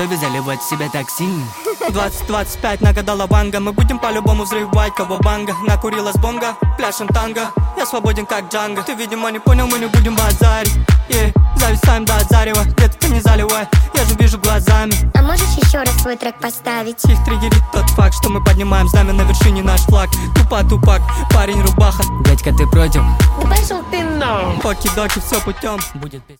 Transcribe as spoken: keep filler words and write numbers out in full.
готовы заливать себя так сильно. Двадцать двадцать пять нагадала ванга. Мы будем по-любому взрывать кого банга. Накурилась бонга, пляшем танго. Я свободен как Джанго. Ты, видимо, не понял, мы не будем базарить. yeah. Зависаем до зарева, где-то ты не заливай, я же вижу глазами. А можешь еще раз свой трек поставить? Их триггерит тот факт, что мы поднимаем знамя на вершине наш флаг. Тупо тупак, парень рубаха. Дядька, ты против? Да пошел ты нахуй. Оки-доки, все путем будет песня.